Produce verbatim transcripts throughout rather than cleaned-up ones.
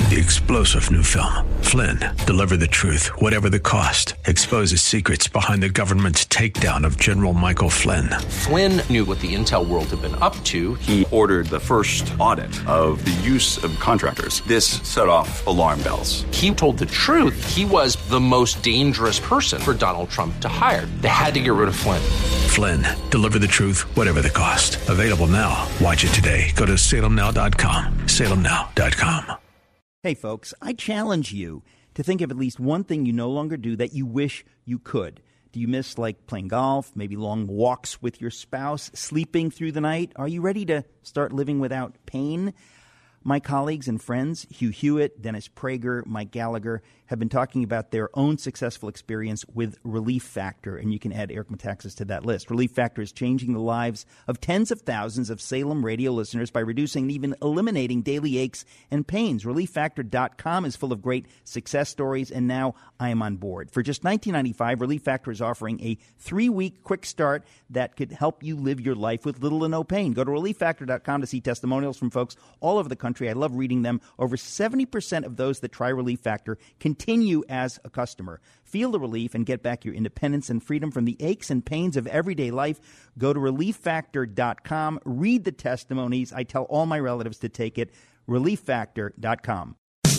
The explosive new film, Flynn, deliver the truth, whatever the cost, exposes secrets behind the government's takedown of General Michael Flynn. Flynn knew what the intel world had been up to. He ordered the first audit of the use of contractors. This set off alarm bells. He told the truth. He was the most dangerous person for Donald Trump to hire. They had to get rid of Flynn. Flynn, deliver the truth, whatever the cost. Available now. Watch it today. Go to salem now dot com. salem now dot com. Hey, folks, I challenge you to think of at least one thing you no longer do that you wish you could. Do you miss, like, playing golf, maybe long walks with your spouse, sleeping through the night? Are you ready to start living without pain? My colleagues and friends, Hugh Hewitt, Dennis Prager, Mike Gallagher, have been talking about their own successful experience with Relief Factor, and you can add Eric Metaxas to that list. Relief Factor is changing the lives of tens of thousands of Salem radio listeners by reducing and even eliminating daily aches and pains. relief factor dot com is full of great success stories, and now I am on board. For just nineteen ninety-five dollars, Relief Factor is offering a three-week quick start that could help you live your life with little to no pain. Go to relief factor dot com to see testimonials from folks all over the country. I love reading them. Over seventy percent of those that try Relief Factor continue as a customer. Feel the relief and get back your independence and freedom from the aches and pains of everyday life. Go to relief factor dot com. Read the testimonies. I tell all my relatives to take it. relief factor dot com.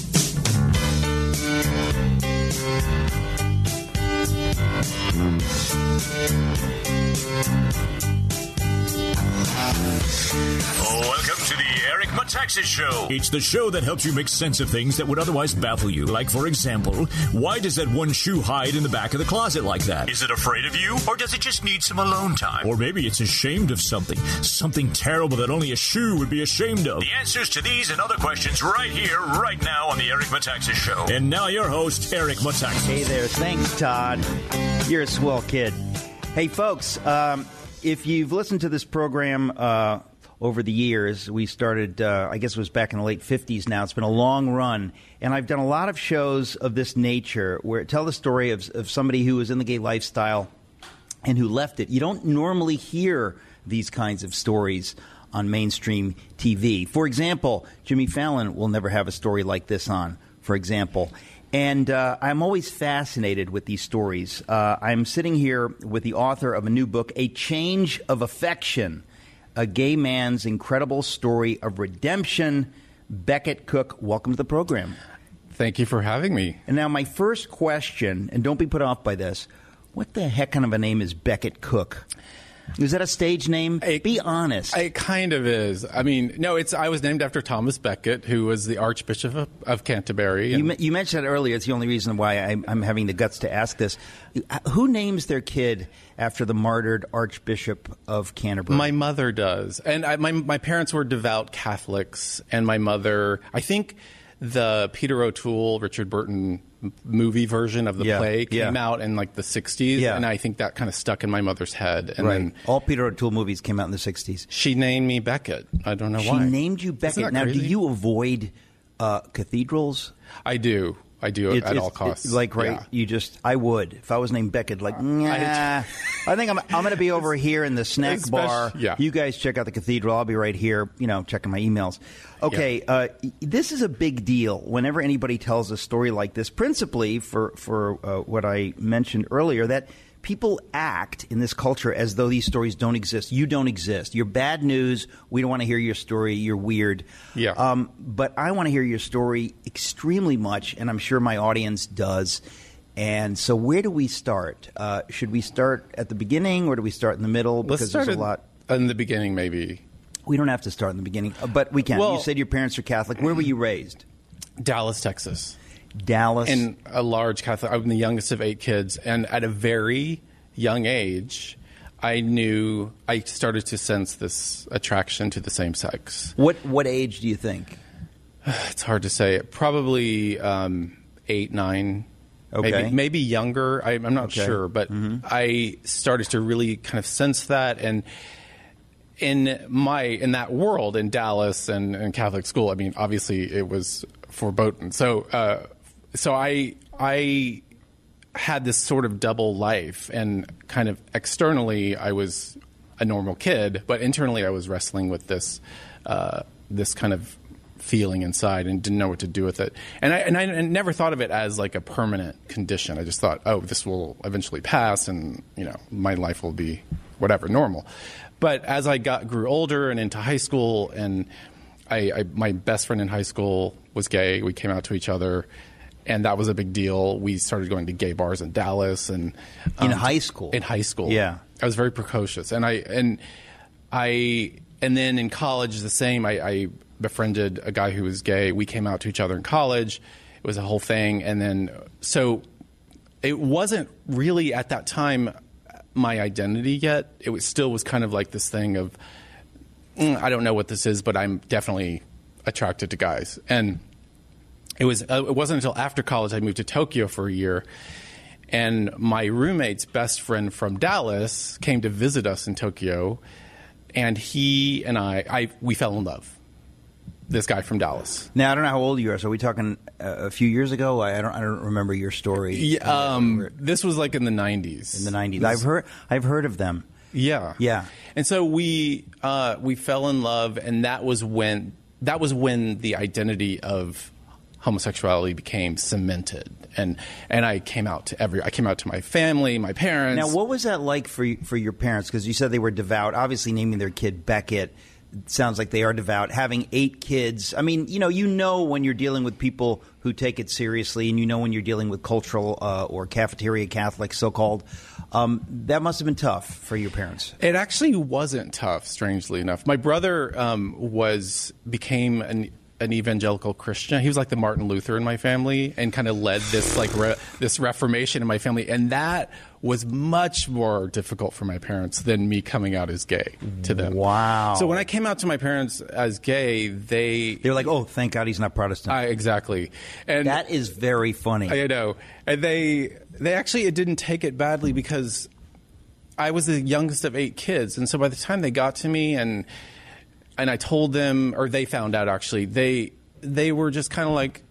Welcome to the Eric Metaxas Show. It's the show that helps you make sense of things that would otherwise baffle you. Like, for example, why does that one shoe hide in the back of the closet like that? Is it afraid of you, or does it just need some alone time? Or maybe it's ashamed of something, something terrible that only a shoe would be ashamed of. The answers to these and other questions right here, right now on the Eric Metaxas Show. And now your host, Eric Metaxas. Hey there. Thanks, Todd. You're a swell kid. Hey, folks, um, if you've listened to this program uh, over the years, we started, uh, I guess it was back in the late fifties now. It's been a long run. And I've done a lot of shows of this nature where tell the story of, of somebody who was in the gay lifestyle and who left it. You don't normally hear these kinds of stories on mainstream T V. For example, Jimmy Fallon will never have a story like this on, for example. And uh, I'm always fascinated with these stories. Uh, I'm sitting here with the author of a new book, A Change of Affection, a gay man's incredible story of redemption. Becket Cook, welcome to the program. Thank you for having me. And now my first question, and don't be put off by this, what the heck kind of a name is Becket Cook? Is that a stage name? It, Be honest. It kind of is. I mean, no, it's. I was named after Thomas Becket, who was the Archbishop of, of Canterbury. You, you mentioned that earlier. It's the only reason why I'm, I'm having the guts to ask this. Who names their kid after the martyred Archbishop of Canterbury? My mother does. And I, my, my parents were devout Catholics, and my mother, I think the Peter O'Toole, Richard Burton movie version of the yeah, play came yeah. out in like the sixties, yeah. and I think that kind of stuck in my mother's head. And right. then all Peter O'Toole movies came out in the sixties. She named me Becket. I don't know she why. She named you Becket. Now, crazy? do you avoid uh, cathedrals? I do. I do it's, at it's, all costs. It's like, right, yeah. you just, I would. If I was named Becket, like, nah. I think I'm, I'm going to be over here in the snack Especially, bar. Yeah. You guys check out the cathedral. I'll be right here, you know, checking my emails. Okay, yeah. uh, this is a big deal whenever anybody tells a story like this, principally for, for uh, what I mentioned earlier, that people act in this culture as though these stories don't exist. You don't exist. You're bad news. We don't want to hear your story. You're weird. Yeah. Um, but I want to hear your story extremely much, and I'm sure my audience does. And so where do we start? Uh, should we start at the beginning, or do we start in the middle? Let's Because start there's a lot. In the beginning, maybe. We don't have to start in the beginning, but we can. Well, you said your parents are Catholic. Where were you raised? Dallas, Texas. Dallas. In a large Catholic. I'm the youngest of eight kids, and at a very young age, I knew I started to sense this attraction to the same sex. What what age do you think? It's hard to say. Probably um, eight, nine. Okay. Maybe, maybe younger. I, I'm not okay. sure, but mm-hmm. I started to really kind of sense that. And in my in that world in Dallas and, and Catholic school, I mean, obviously it was foreboding. So, uh, so I I had this sort of double life, and kind of externally I was a normal kid, but internally I was wrestling with this uh, this kind of feeling inside and didn't know what to do with it. And I, and I and never thought of it as like a permanent condition. I just thought, oh, this will eventually pass and, you know, my life will be whatever, normal. But as I got grew older and into high school, and I, I my best friend in high school was gay. We came out to each other, and that was a big deal. We started going to gay bars in Dallas and um, in high school. In high school, yeah. I was very precocious, and I and I and then in college the same. I, I befriended a guy who was gay. We came out to each other in college. It was a whole thing, and then so it wasn't really at that time my identity yet. It was still was kind of like this thing of mm, I don't know what this is, but I'm definitely attracted to guys. And it was uh, it wasn't until after college I moved to Tokyo for a year, and my roommate's best friend from Dallas came to visit us in Tokyo, and he and I, I we fell in love. This guy from Dallas. Now I don't know how old you are. So are we talking uh, a few years ago? I don't. I don't remember your story. Yeah, um, this was like in the nineties. In the nineties, I've heard. I've heard of them. Yeah, yeah. And so we uh, we fell in love, and that was when that was when the identity of homosexuality became cemented, and and I came out to every. I came out to my family, my parents. Now, what was that like for for your parents? Because you said they were devout. Obviously, naming their kid Beckett. Sounds like they are devout. Having eight kids. I mean, you know, you know when you're dealing with people who take it seriously, and you know when you're dealing with cultural uh, or cafeteria Catholics, so-called. Um, that must have been tough for your parents. It actually wasn't tough, strangely enough. My brother um, was became an an evangelical Christian. He was like the Martin Luther in my family, and kind of led this like re- this Reformation in my family, and that was much more difficult for my parents than me coming out as gay to them. Wow! So when I came out to my parents as gay, they they were like, "Oh, thank God he's not Protestant." I, exactly, and that is very funny. I know, and they they actually it didn't take it badly because I was the youngest of eight kids, and so by the time they got to me and. And I told them, or they found out actually, they they were just kind of like,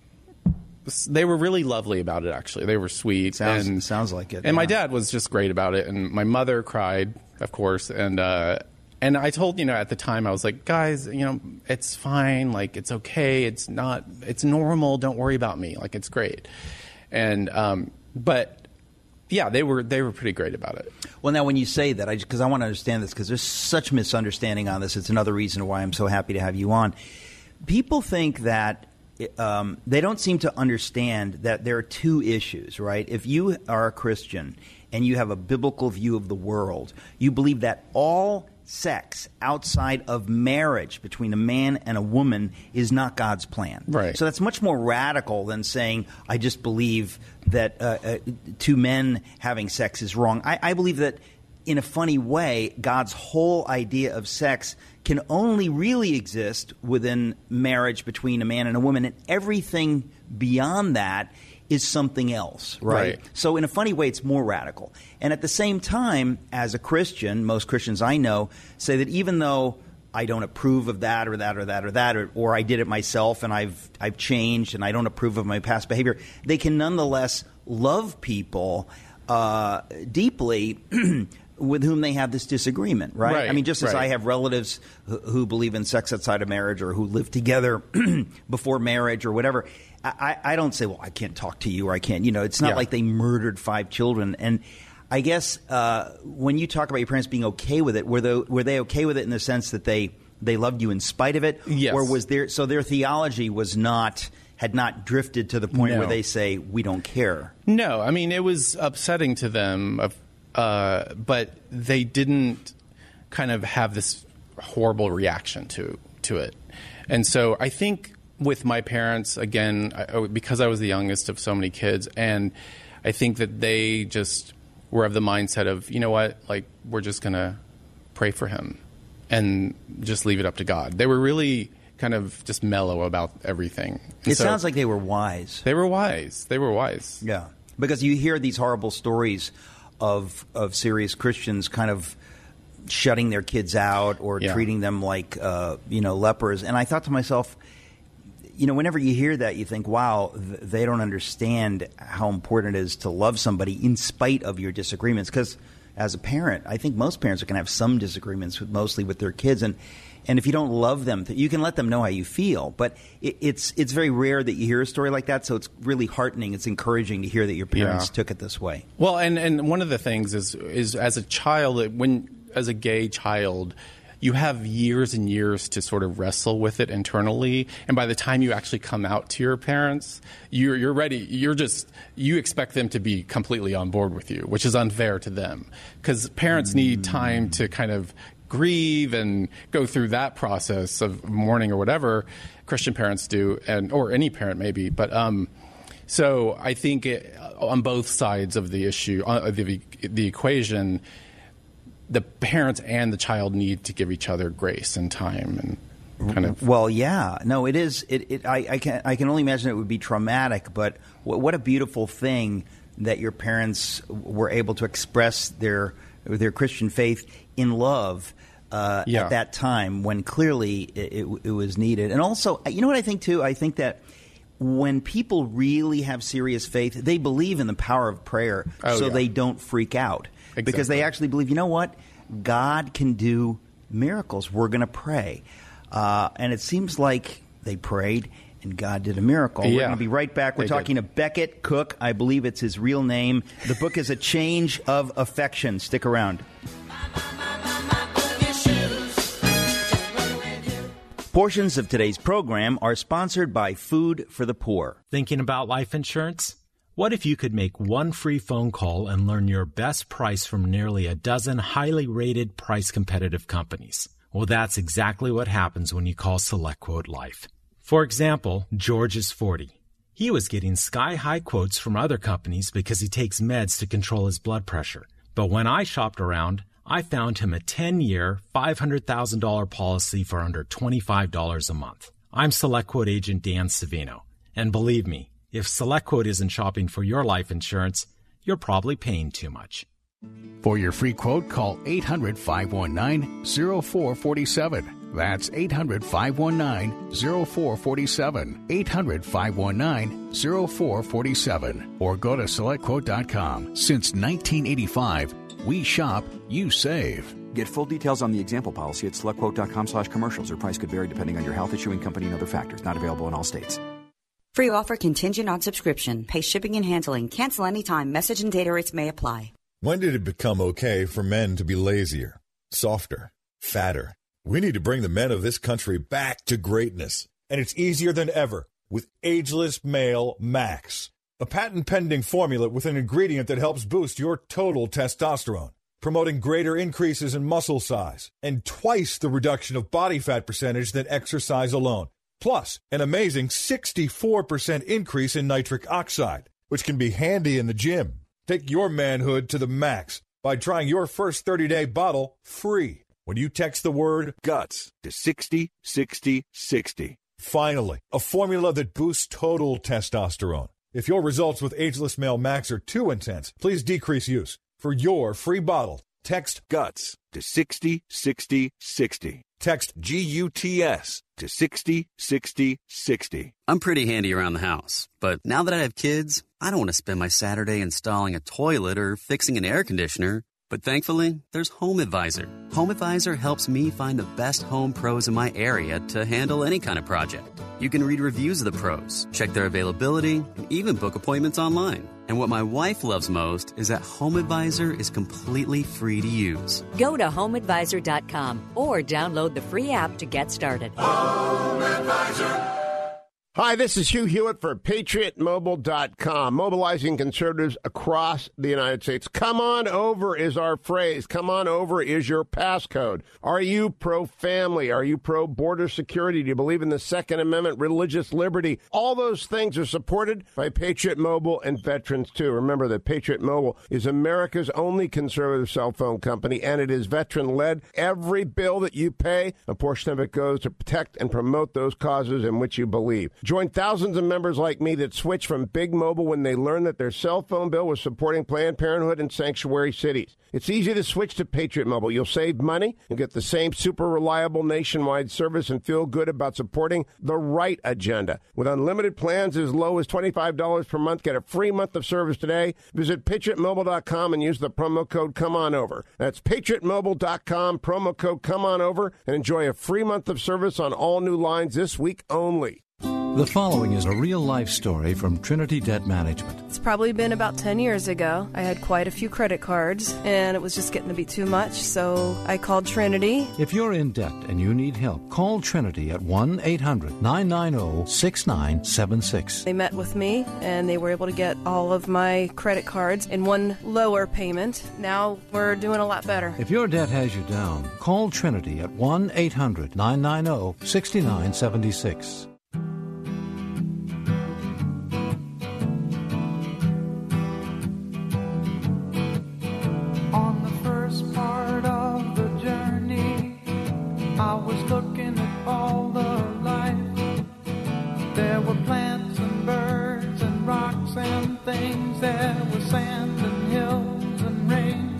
they were really lovely about it actually. They were sweet. Sounds, and, sounds like it. And yeah. my dad was just great about it. And my mother cried, of course. And uh, and I told, you know, at the time I was like, guys, you know, it's fine. Like, it's okay. It's not, it's normal. Don't worry about me. Like, it's great. And, um, but... Yeah, they were they were pretty great about it. Well, now when you say that, I because I want to understand this because there's such misunderstanding on this. It's another reason why I'm so happy to have you on. People think that um, they don't seem to understand that there are two issues, right? If you are a Christian and you have a biblical view of the world, you believe that all sex outside of marriage between a man and a woman is not God's plan. Right. So that's much more radical than saying, I just believe that uh, uh, two men having sex is wrong. I, I believe that in a funny way, God's whole idea of sex can only really exist within marriage between a man and a woman, and everything beyond that is something else, right? Right. So in a funny way, it's more radical. And at the same time, as a Christian, most Christians I know say that even though I don't approve of that or that or that or that, or, or I did it myself and I've I've changed and I don't approve of my past behavior, they can nonetheless love people uh, deeply with whom they have this disagreement, right? Right, I mean, just as right. I have relatives who, who believe in sex outside of marriage or who live together before marriage or whatever, I, I don't say, well, I can't talk to you or I can't, you know, it's not Yeah. like they murdered five children. And I guess uh, when you talk about your parents being okay with it, were they, were they okay with it in the sense that they, they loved you in spite of it? Yes. Or was there, so their theology was not, had not drifted to the point No. where they say, we don't care? No, I mean, it was upsetting to them, of, uh, but they didn't kind of have this horrible reaction to to it. And so I think with my parents, again, I, because I was the youngest of so many kids, and I think that they just were of the mindset of, you know what, like, we're just going to pray for him and just leave it up to God. They were really kind of just mellow about everything. And It so sounds like they were wise. They were wise. They were wise. Yeah, because you hear these horrible stories of of serious Christians kind of shutting their kids out or Yeah. treating them like uh, you know lepers, and I thought to myself, you know, whenever you hear that, you think, wow, th- they don't understand how important it is to love somebody in spite of your disagreements. Because as a parent, I think most parents are going to have some disagreements, with, mostly with their kids, and And if you don't love them, you can let them know how you feel. But it, it's it's very rare that you hear a story like that, so it's really heartening. It's encouraging to hear that your parents Yeah. took it this way. Well, and, and one of the things is is as a child, when as a gay child, you have years and years to sort of wrestle with it internally, and by the time you actually come out to your parents, you're you're ready. You're just you expect them to be completely on board with you, which is unfair to them because parents need time to kind of grieve and go through that process of mourning or whatever Christian parents do, and or any parent maybe. But um, so I think it, on both sides of the issue, uh, the the equation, the parents and the child need to give each other grace and time and kind of. Well, yeah, no, it is. It, it I, I can I can only imagine it would be traumatic, but what, what a beautiful thing that your parents were able to express their their Christian faith in love uh, Yeah. at that time when clearly it, it, it was needed. And also, you know what I think too? I think that when people really have serious faith, they believe in the power of prayer, Oh, so yeah. they don't freak out. Because Exactly. they actually believe, you know what? God can do miracles. We're going to pray. Uh, and it seems like they prayed and God did a miracle. We're Yeah. going to be right back. We're They talking did. to Becket Cook. I believe it's his real name. The book is A Change of Affection. Stick around. Portions of today's program are sponsored by Food for the Poor. Thinking about life insurance? What if you could make one free phone call and learn your best price from nearly a dozen highly rated, price-competitive companies? Well, that's exactly what happens when you call SelectQuote Life. For example, George is forty. He was getting sky-high quotes from other companies because he takes meds to control his blood pressure. But when I shopped around, I found him a ten-year, five hundred thousand dollars policy for under twenty-five dollars a month. I'm SelectQuote agent Dan Savino. And believe me, if SelectQuote isn't shopping for your life insurance, you're probably paying too much. For your free quote, call eight hundred, five one nine, zero four four seven. That's eight hundred, five one nine, zero four four seven. eight hundred, five one nine, zero four four seven. Or go to select quote dot com. Since nineteen eighty-five, we shop, you save. Get full details on the example policy at selectquote.com slash commercials. Or price could vary depending on your health, issuing company, and other factors. Not available in all states. Free offer contingent on subscription. Pay shipping and handling. Cancel anytime. Message and data rates may apply. When did it become okay for men to be lazier, softer, fatter? We need to bring the men of this country back to greatness. And it's easier than ever with Ageless Male Max, a patent-pending formula with an ingredient that helps boost your total testosterone, promoting greater increases in muscle size and twice the reduction of body fat percentage than exercise alone. Plus, an amazing sixty-four percent increase in nitric oxide, which can be handy in the gym. Take your manhood to the max by trying your first thirty-day bottle free when you text the word GUTS to sixty sixty sixty. Finally, a formula that boosts total testosterone. If your results with Ageless Male Max are too intense, please decrease use. For your free bottle, text GUTS to sixty sixty sixty. Text G U T S to sixty sixty sixty. I'm pretty handy around the house, but now that I have kids, I don't want to spend my Saturday installing a toilet or fixing an air conditioner. But thankfully, there's HomeAdvisor. HomeAdvisor helps me find the best home pros in my area to handle any kind of project. You can read reviews of the pros, check their availability, and even book appointments online. And what my wife loves most is that HomeAdvisor is completely free to use. Go to home advisor dot com or download the free app to get started. HomeAdvisor. Hi, this is Hugh Hewitt for Patriot Mobile dot com, mobilizing conservatives across the United States. Come on over is our phrase. Come on over is your passcode. Are you pro-family? Are you pro-border security? Do you believe in the Second Amendment, religious liberty? All those things are supported by Patriot Mobile and veterans, too. Remember that Patriot Mobile is America's only conservative cell phone company, and it is veteran-led. Every bill that you pay, a portion of it goes to protect and promote those causes in which you believe. Join thousands of members like me that switched from Big Mobile when they learned that their cell phone bill was supporting Planned Parenthood and sanctuary cities. It's easy to switch to Patriot Mobile. You'll save money, you'll get the same super reliable nationwide service, and feel good about supporting the right agenda. With unlimited plans as low as twenty-five dollars per month, get a free month of service today. Visit patriot mobile dot com and use the promo code COMEONOVER. That's patriot mobile dot com, promo code COMEONOVER, and enjoy a free month of service on all new lines this week only. The following is a real-life story from Trinity Debt Management. It's probably been about ten years ago. I had quite a few credit cards, and it was just getting to be too much, so I called Trinity. If you're in debt and you need help, call Trinity at one eight hundred nine nine zero six nine seven six. They met with me, and they were able to get all of my credit cards in one lower payment. Now we're doing a lot better. If your debt has you down, call Trinity at one eight hundred nine nine zero six nine seven six. On the first part of the journey, I was looking at all the life. There were plants and birds and rocks and things. There was sand and hills and rain.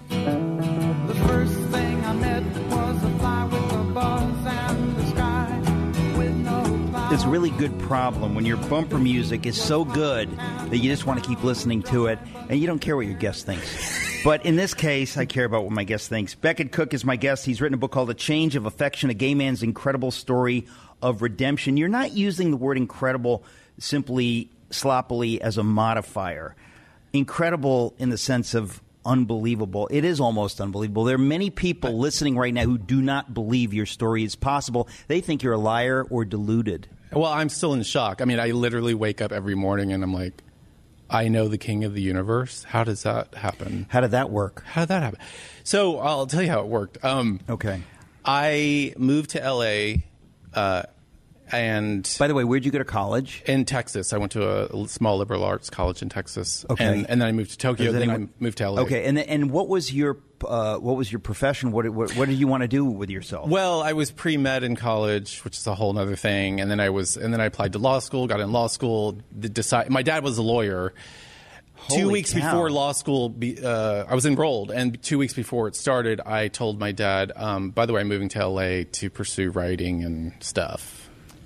The first thing I met was a fly with a buzz and the sky with no clouds. It's a really good problem when your bumper music is so good that you just want to keep listening to it and you don't care what your guest thinks. But in this case, I care about what my guest thinks. Beckett Cook is my guest. He's written a book called A Change of Affection, a gay man's incredible story of redemption. You're not using the word incredible simply sloppily as a modifier. Incredible in the sense of unbelievable. It is almost unbelievable. There are many people listening right now who do not believe your story is possible. They think you're a liar or deluded. Well, I'm still in shock. I mean, I literally wake up every morning and I'm like, I know the king of the universe. How does that happen? How did that work? How did that happen? So I'll tell you how it worked. Um, okay. I moved to L A Uh, and by the way, where'd you go to college? In Texas. I went to a small liberal arts college in Texas. Okay. And, and then I moved to Tokyo. Then anyone... I moved to L A Okay. And and what was your uh, what was your profession? What, what what did you want to do with yourself? Well, I was pre-med in college, which is a whole other thing. And then I was and then I applied to law school. Got in law school. Decide. My dad was a lawyer. Holy two weeks cow. before law school, be, uh, I was enrolled, and two weeks before it started, I told my dad, um, by the way, I'm moving to L A to pursue writing and stuff.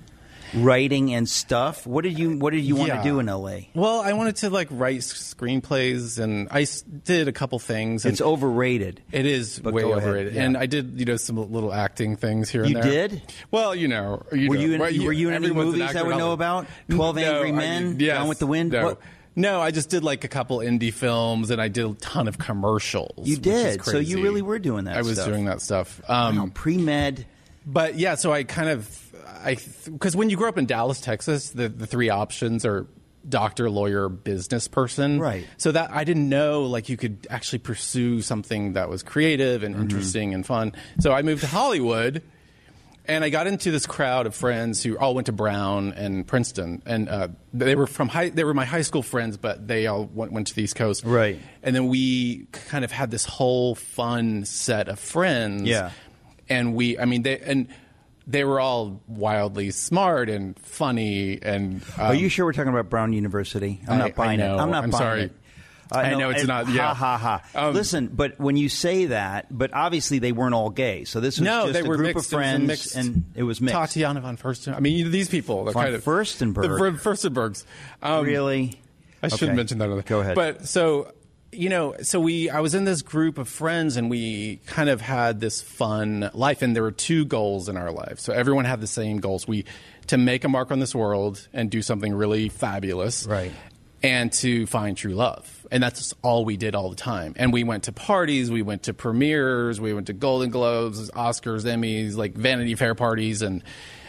Writing and stuff? What did you What did you want Yeah. to do in L A? Well, I wanted to like write screenplays, and I s- did a couple things. And It's overrated. It is But way go ahead, overrated, yeah. and I did, you know, some little acting things here and You there. did? Well, you know, you Were know, you in- well, were you in any everyone's an movies actor I would and know all- about? twelve No, Angry I Men? mean, yes, Gone with the Wind? No. What- No, I just did like a couple indie films, and I did a ton of commercials. You which is did. So you crazy. really were doing that I was stuff. doing that stuff. Um, Wow, pre-med. But yeah, so I kind of, I because when you grow up in Dallas, Texas, the, the three options are doctor, lawyer, business person. Right. So that I didn't know like you could actually pursue something that was creative and Mm-hmm. interesting and fun. So I moved to Hollywood. And I got into this crowd of friends who all went to Brown and Princeton, and uh, they were from high. They were my high school friends, but they all went, went to the East Coast. Right. And then we kind of had this whole fun set of friends. Yeah. And we, I mean, they and they were all wildly smart and funny. And um, Are you sure we're talking about Brown University? I'm I- not buying I know. it. I'm not I'm buying sorry. it. I know it's and- not- yeah. Ha ha ha. Um, Listen, but when you say that, but obviously they weren't all gay. So this was no, just they a were group mixed. of friends, it was a mixed, and it was mixed. Tatiana von Furstenberg. I mean, you know, these people. the Von kind of, Furstenberg? The Fur- Furstenbergs. Um, Really? I should Okay. mention that. Other. Go ahead. But so, you know, so we, I was in this group of friends, and we kind of had this fun life, and there were two goals in our life. So everyone had the same goals: we to make a mark on this world and do something really fabulous, Right. and to find true love. And that's all we did all the time. And we went to parties, we went to premieres, we went to Golden Globes, Oscars, Emmys, like Vanity Fair parties. And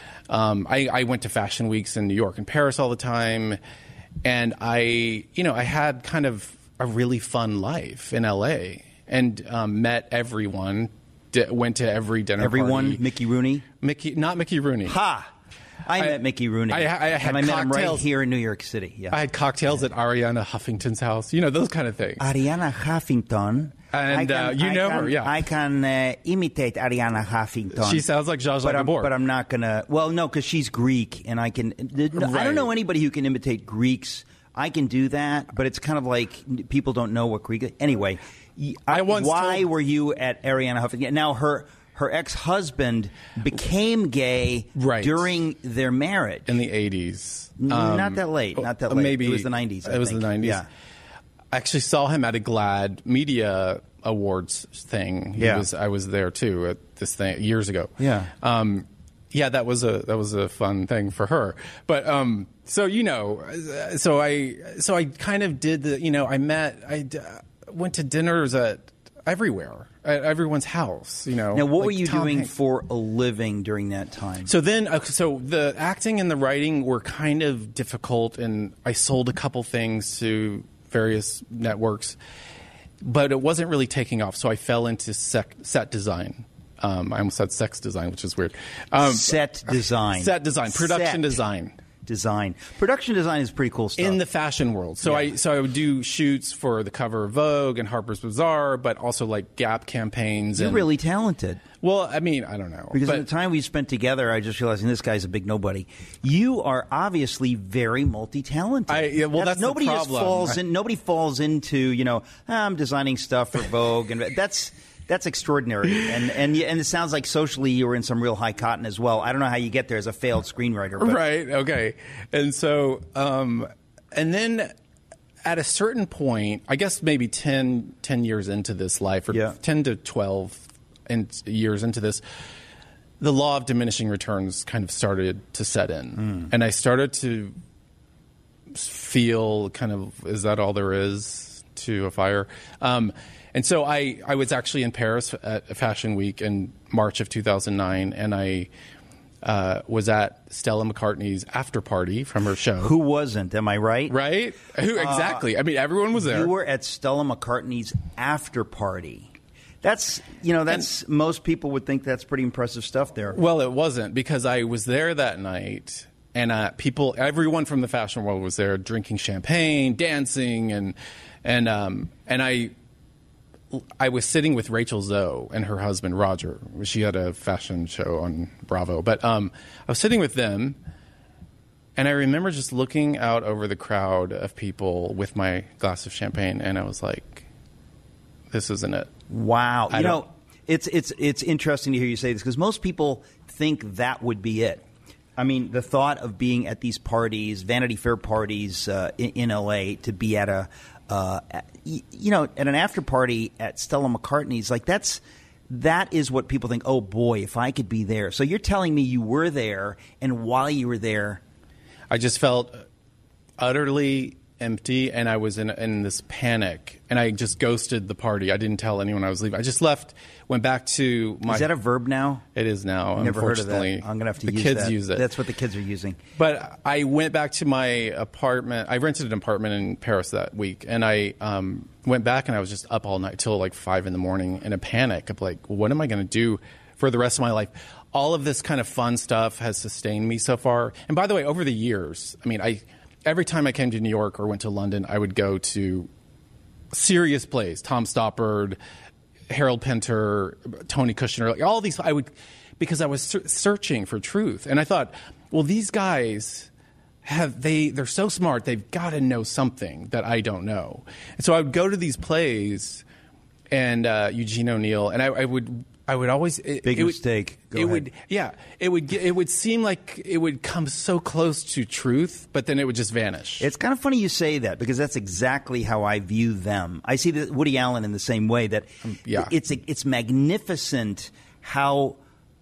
um, I, I went to fashion weeks in New York and Paris all the time. And I, you know, I had kind of a really fun life in L A and um, met everyone, d- went to every dinner Everyone, party. Mickey Rooney? Mickey, not Mickey Rooney. Ha! I, I met Mickey Rooney. I, I had and I met him right cocktails. here in New York City. Yeah. I had cocktails at Ariana Huffington's house. You know, those kind of things. Ariana Huffington. And I can, uh, you I know can, her, yeah. I can uh, imitate Ariana Huffington. She sounds like Zsa Zsa but I'm, Gabor. but I'm not going to. Well, no, because she's Greek, and I can. I Right. don't know anybody who can imitate Greeks. I can do that, but it's kind of like people don't know what Greek is. Anyway, I, once why told- were you at Ariana Huffington? Now, her her ex-husband became gay Right. during their marriage. In the eighties. N- Um, not that late. Not that late. Maybe It was the nineties. I It was think. the nineties. Yeah. I actually saw him at a GLAAD Media Awards thing. He Yeah. was, I was there too at this thing years ago. Yeah. Um, yeah, that was a that was a fun thing for her. But um, so you know, so I so I kind of did the you know I met I d- went to dinners at everywhere at everyone's house. You know. Now, what like were you Tom doing Hanks. for a living during that time? So then, uh, so the acting and the writing were kind of difficult, and I sold a couple things to various networks, but it wasn't really taking off. So I fell into sec- set design. Um, I almost said sex design, which is weird. Um, set design. Set design. Production Set design. Design. Production design is pretty cool stuff. In the fashion world. So Yeah. I so I would do shoots for the cover of Vogue and Harper's Bazaar, but also like Gap campaigns. You're and, really talented. Well, I mean, I don't know. Because but, in the time we spent together, I just realized this guy's a big nobody. You are obviously very multi-talented. I, yeah, well, that's the nobody just problem. falls in. Nobody falls into you know ah, I'm designing stuff for Vogue, and that's that's extraordinary. And and you- and it sounds like socially you were in some real high cotton as well. I don't know how you get there as a failed screenwriter. But. Right. Okay. And so, um, and then at a certain point, I guess maybe ten, ten years into this life, or Yeah. ten to twelve in, years into this, the law of diminishing returns kind of started to set in. And I started to feel kind of, is that all there is to a fire? Um, and so I, I was actually in Paris at Fashion Week in March of two thousand nine, and I uh, was at Stella McCartney's after party from her show. Who wasn't? Am I right? Right? Who exactly? I mean, everyone was there. You were at Stella McCartney's after party. That's you know that's most people would think that's pretty impressive stuff there. Well, it wasn't, because I was there that night, and uh, people, everyone from the fashion world was there, drinking champagne, dancing, and and um, and I. I was sitting with Rachel Zoe and her husband Roger. She had a fashion show on Bravo. But um, I was sitting with them, and I remember just looking out over the crowd of people with my glass of champagne, and I was like, this isn't it. Wow. I You don't- know, it's it's it's interesting to hear you say this because most people think that would be it. I mean, the thought of being at these parties, Vanity Fair parties uh, in, in L A, to be at a, uh, at, y- you know, at an after party at Stella McCartney's, like that's that is what people think. Oh boy, if I could be there. So you're telling me you were there, and while you were there, I just felt utterly empty, and I was in in this panic, and I just ghosted the party. I didn't tell anyone I was leaving. I just left, went back to my... is that a verb now? It is now, I've never heard of that. unfortunately. I'm gonna have to the use kids that. use it. That's what the kids are using. But I went back to my apartment. I rented an apartment in Paris that week, and I um, went back, and I was just up all night till like five in the morning in a panic of like, what am I going to do for the rest of my life? All of this kind of fun stuff has sustained me so far. And by the way, over the years, I mean, I every time I came to New York or went to London, I would go to serious plays, Tom Stoppard, Harold Pinter, Tony Kushner, like all these. I would, because I was ser- searching for truth, and I thought, well, these guys have they they're so smart, they've got to know something that I don't know. And so I would go to these plays, and uh, Eugene O'Neill, and I, I would. I would always it, Big it would- mistake. Go it ahead. would, yeah. It would. get- It would seem like it would come so close to truth, but then it would just vanish. It's kind of funny you say that because that's exactly how I view them. I see the, Woody Allen in the same way. That yeah. it's it's magnificent how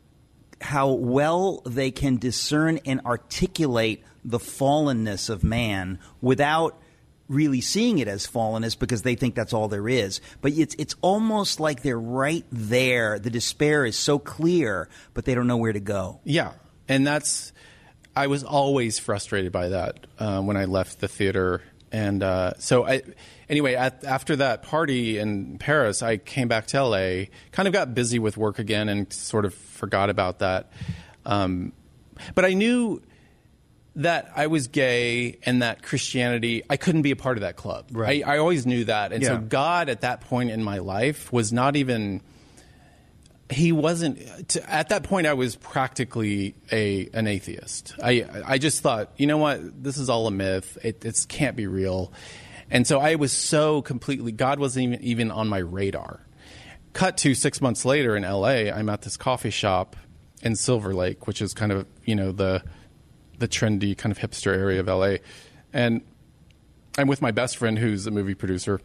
how well they can discern and articulate the fallenness of man without really seeing it as fallenness because they think that's all there is. But it's it's almost like they're right there. The despair is so clear, but they don't know where to go. Yeah, and that's I was always frustrated by that uh, when I left the theater, and uh, so I anyway at, after that party in Paris, I came back to L A, kind of got busy with work again, and sort of forgot about that. Um, but I knew that I was gay and that Christianity, I couldn't be a part of that club. Right. I, I always knew that. And yeah. so God at that point in my life was not even, he wasn't, to, at that point I was practically a an atheist. I I just thought, you know what, this is all a myth. It it's, can't be real. And so I was so completely, God wasn't even, even on my radar. Cut to six months later in L A, I'm at this coffee shop in Silver Lake, which is kind of, you know, the the trendy kind of hipster area of L A. And I'm with my best friend who's a movie producer.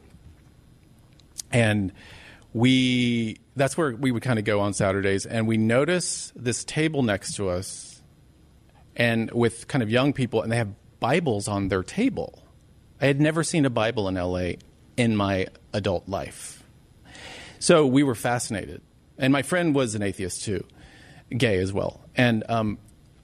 And we, that's where we would kind of go on Saturdays. And we notice this table next to us and with kind of young people, and they have Bibles on their table. I had never seen a Bible in L A in my adult life. So we were fascinated. And my friend was an atheist too, gay as well. And um,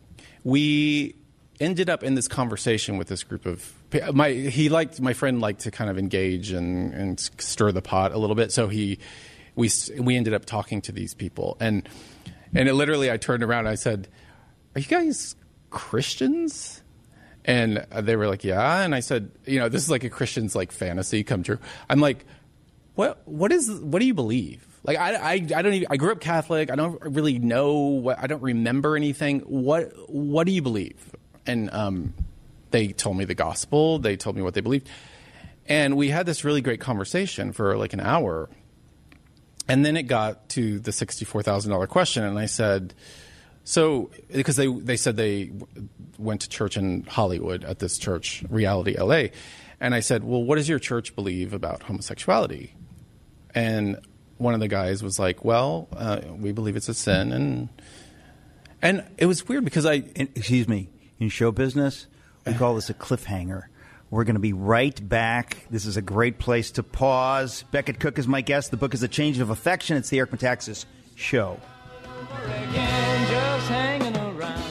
we ended up in this conversation with this group of my he liked my friend liked to kind of engage and, and stir the pot a little bit, so he we we ended up talking to these people, and and it literally I turned around and I said, "Are you guys Christians?" And they were like, "Yeah." And I said, "You know, this is like a Christian's like fantasy come true." I'm like, "What what is what do you believe?" Like I, I, I don't even, I grew up Catholic. I don't really know what, I don't remember anything. What what do you believe? And um, they told me the gospel. They told me what they believed. And we had this really great conversation for like an hour. And then it got to the sixty-four thousand dollars question. And I said, so, because they, they said they went to church in Hollywood at this church, Reality L A. And I said, well, what does your church believe about homosexuality? And one of the guys was like, well, uh, we believe it's a sin. And and it was weird because I... In, excuse me. In show business, we call this a cliffhanger. We're going to be right back. This is a great place to pause. Beckett Cook is my guest. The book is A Change of Affection. It's the Eric Metaxas Show. Again, just hanging around.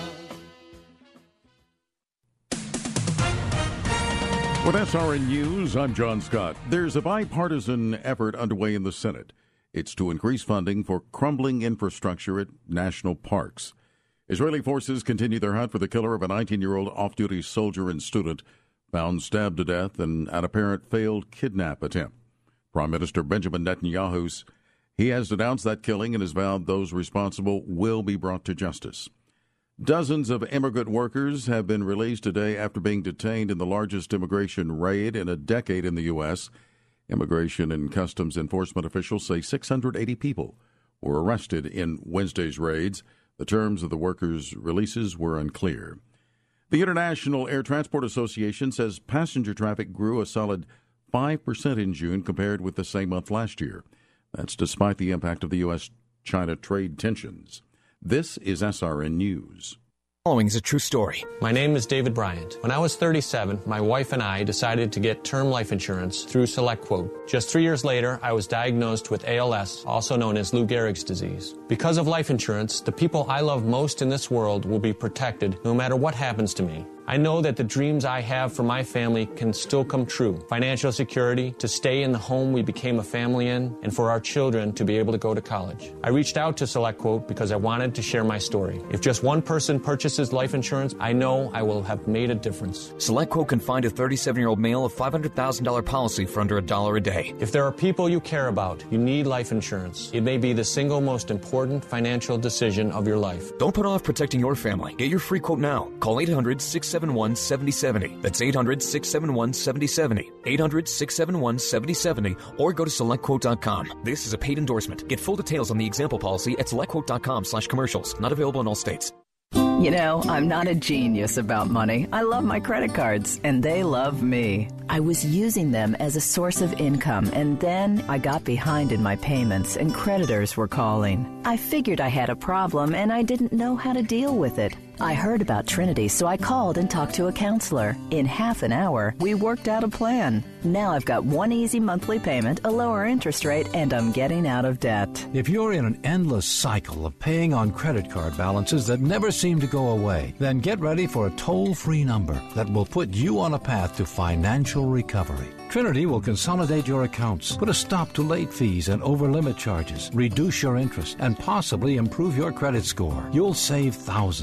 With S R N News, I'm John Scott. There's a bipartisan effort underway in the Senate. It's to increase funding for crumbling infrastructure at national parks. Israeli forces continue their hunt for the killer of a nineteen-year-old off-duty soldier and student found stabbed to death in an apparent failed kidnap attempt. Prime Minister Benjamin Netanyahu, he has denounced that killing and has vowed those responsible will be brought to justice. Dozens of immigrant workers have been released today after being detained in the largest immigration raid in a decade in the U S. Immigration and Customs Enforcement officials say six hundred eighty people were arrested in Wednesday's raids. The terms of the workers' releases were unclear. The International Air Transport Association says passenger traffic grew a solid five percent in June compared with the same month last year. That's despite the impact of the U S China trade tensions. This is S R N News. Following is a true story. My name is David Bryant. When I was thirty-seven, my wife and I decided to get term life insurance through SelectQuote. Just three years later, I was diagnosed with A L S, also known as Lou Gehrig's disease. Because of life insurance, the people I love most in this world will be protected no matter what happens to me. I know that the dreams I have for my family can still come true. Financial security, to stay in the home we became a family in, and for our children to be able to go to college. I reached out to SelectQuote because I wanted to share my story. If just one person purchases life insurance, I know I will have made a difference. SelectQuote can find a thirty-seven-year-old male a five hundred thousand dollars policy for under a dollar a day. If there are people you care about, you need life insurance. It may be the single most important financial decision of your life. Don't put off protecting your family. Get your free quote now. Call eight hundred, six seven one, seven zero seven zero. That's eight hundred, six seven one, seven zero seven zero. eight hundred, six seven one, seven zero seven zero or go to select quote dot com. This is a paid endorsement. Get full details on the example policy at select quote dot com slash commercials. Not available in all states. You know, I'm not a genius about money. I love my credit cards, and they love me. I was using them as a source of income, and then I got behind in my payments, and creditors were calling. I figured I had a problem, and I didn't know how to deal with it. I heard about Trinity, so I called and talked to a counselor. In half an hour, we worked out a plan. Now I've got one easy monthly payment, a lower interest rate, and I'm getting out of debt. If you're in an endless cycle of paying on credit card balances that never seem to go away, then get ready for a toll-free number that will put you on a path to financial recovery. Trinity will consolidate your accounts, put a stop to late fees and over-limit charges, reduce your interest, and possibly improve your credit score. You'll save thousands. If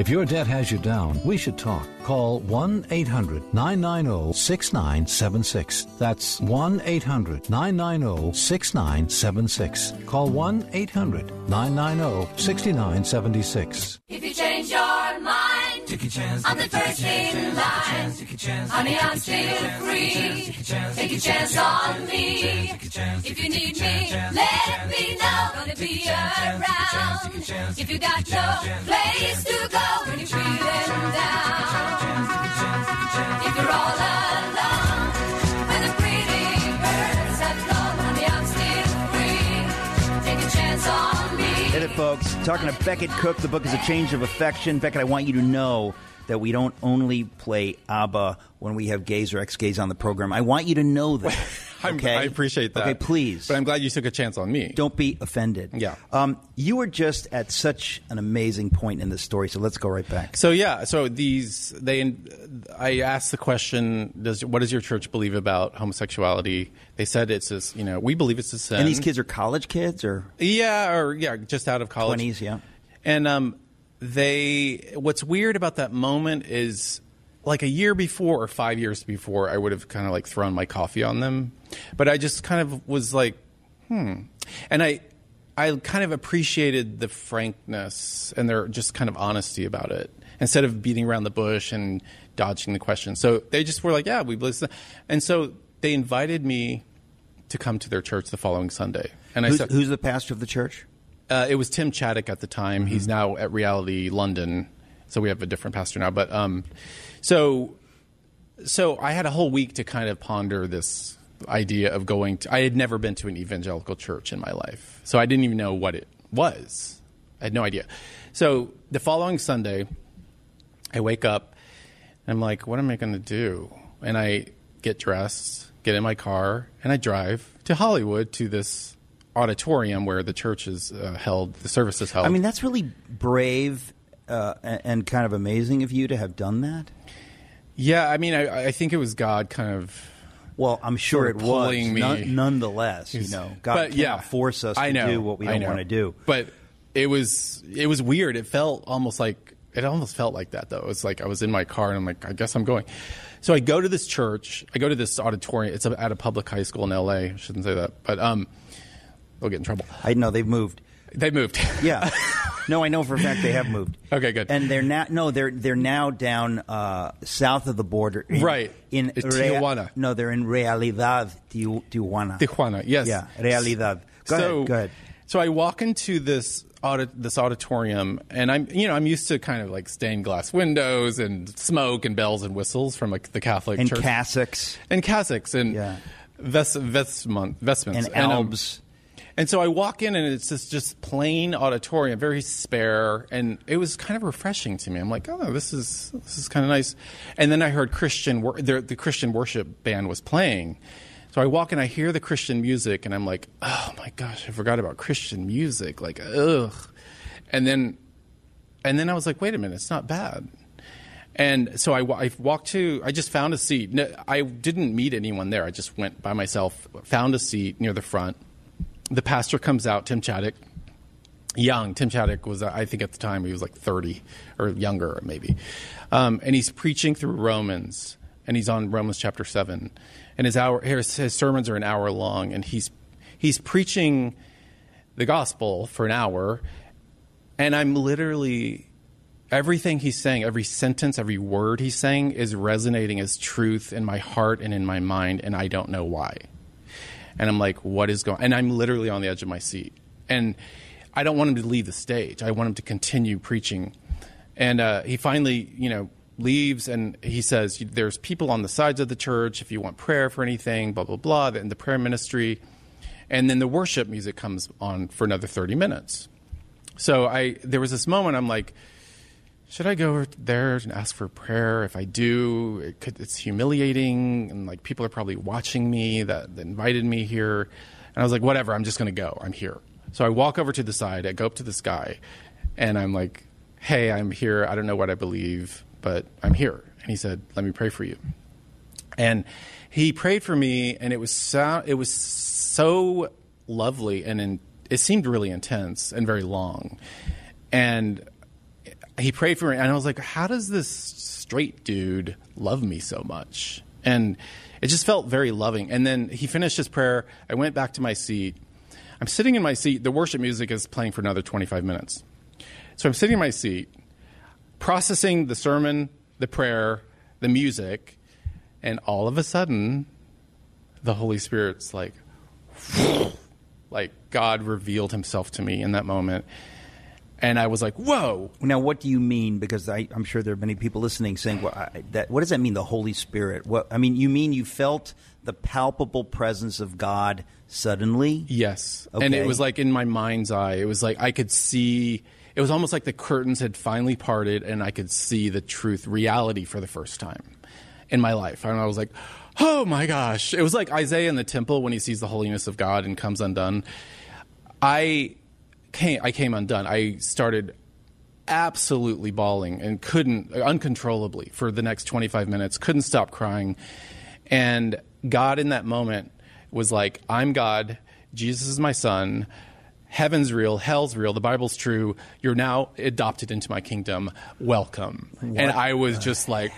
If your debt has you down, we should talk. Call one eight hundred nine nine zero six nine seven six. That's one eight hundred nine nine zero six nine seven six. Call one eight hundred nine nine zero six nine seven six. If you change your mind, take a chance. I'm the first in line. Honey, I'm still free. Take a chance on me. If you need me, let me know. Gonna be around. If you got no place to go when you're feeling down. If you're all alone, when the pretty birds have flown, honey, I'm still free. Take a chance on me. Hit it, folks. Talking to Beckett Cook. The book is A Change of Affection. Beckett, I want you to know that we don't only play ABBA when we have gays or ex-gays on the program. I want you to know that. Okay? I appreciate that. Okay, please. But I'm glad you took a chance on me. Don't be offended. Yeah. Um, you were just at such an amazing point in this story, so let's go right back. So yeah, so these they I asked the question, does what does your church believe about homosexuality? They said it's this, you know, we believe it's a sin. And these kids are college kids or Yeah, or yeah, just out of college. twenties, yeah. And um they what's weird about that moment is like a year before or five years before, I would have kind of like thrown my coffee on them. But I just kind of was like, hmm. And I I kind of appreciated the frankness and their just kind of honesty about it instead of beating around the bush and dodging the question. So they just were like, yeah, we believe this. And so they invited me to come to their church the following Sunday. And I who's, said, who's the pastor of the church? Uh, it was Tim Chaddick at the time. Mm-hmm. He's now at Reality London, so we have a different pastor now. But um, so, so I had a whole week to kind of ponder this idea of going to. I had never been to an evangelical church in my life, so I didn't even know what it was. I had no idea. So the following Sunday, I wake up and I'm like, "What am I going to do?" And I get dressed, get in my car, and I drive to Hollywood to this auditorium where the church is uh, held, the service is held. I mean, that's really brave uh, and, and kind of amazing of you to have done that. Yeah, I mean, I, I think it was God kind of. Well, I'm sure it was. Pulling me. None, nonetheless, you know, God but, can't yeah, force us to I know, do what we don't want to do. But it was it was weird. It felt almost like it almost felt like that though. It was like I was in my car and I'm like, I guess I'm going. So I go to this church. I go to this auditorium. It's at a public high school in L A. I shouldn't say that, but um. They'll get in trouble. I know they've moved. They moved. Yeah. No, I know for a fact they have moved. Okay, good. And they're now no, they're they're now down uh, south of the border. In, right. In Rea- Tijuana. No, they're in Realidad Tijuana. Tijuana. Yes. Yeah. Realidad. Go so, ahead. Go ahead. So I walk into this audit, this auditorium, and I'm you know I'm used to kind of like stained glass windows and smoke and bells and whistles from like the Catholic and church. cassocks And cassocks and yeah. vest, vestment, vestments and albs. Um, And so I walk in, and it's this just plain auditorium, very spare, and it was kind of refreshing to me. I'm like, oh, this is this is kind of nice. And then I heard Christian wor- the, the Christian worship band was playing. So I walk in, I hear the Christian music, and I'm like, oh my gosh, I forgot about Christian music. Like, ugh. And then, and then I was like, wait a minute, it's not bad. And so I, I walked to, I just found a seat. No, I didn't meet anyone there. I just went by myself, found a seat near the front. The pastor comes out, Tim Chaddick, young. Tim Chaddick was, I think at the time, he was like thirty or younger maybe. Um, and he's preaching through Romans, and he's on Romans chapter seven. And his hour, his, his sermons are an hour long, and he's he's preaching the gospel for an hour. And I'm literally, everything he's saying, every sentence, every word he's saying is resonating as truth in my heart and in my mind, and I don't know why. And I'm like, what is going on? And I'm literally on the edge of my seat. And I don't want him to leave the stage. I want him to continue preaching. And uh, he finally, you know, leaves, and he says, there's people on the sides of the church if you want prayer for anything, blah, blah, blah, in the prayer ministry. And then the worship music comes on for another thirty minutes. So I there was this moment I'm like, should I go there and ask for prayer? If I do, it could, it's humiliating, and like people are probably watching me that, that invited me here. And I was like, whatever, I'm just going to go. I'm here. So I walk over to the side. I go up to this guy, and I'm like, hey, I'm here. I don't know what I believe, but I'm here. And he said, let me pray for you. And he prayed for me, and it was so, it was so lovely, and in, it seemed really intense and very long. And he prayed for me, and I was like, how does this straight dude love me so much? And it just felt very loving. And then he finished his prayer. I went back to my seat. I'm sitting in my seat. The worship music is playing for another twenty-five minutes. So I'm sitting in my seat, processing the sermon, the prayer, the music, and all of a sudden, the Holy Spirit's like, like God revealed himself to me in that moment. And I was like, whoa. Now, what do you mean? Because I, I'm sure there are many people listening saying, well, I, that, what does that mean, the Holy Spirit? What, I mean, you mean you felt the palpable presence of God suddenly? Yes. Okay. And it was like in my mind's eye. It was like I could see, it was almost like the curtains had finally parted and I could see the truth, reality for the first time in my life. And I was like, oh my gosh. It was like Isaiah in the temple when he sees the holiness of God and comes undone. I... Came, I came undone. I started absolutely bawling and couldn't, uncontrollably for the next twenty-five minutes, couldn't stop crying. And God in that moment was like, I'm God, Jesus is my son, heaven's real, hell's real, the Bible's true, you're now adopted into my kingdom, welcome. What? And I was just like,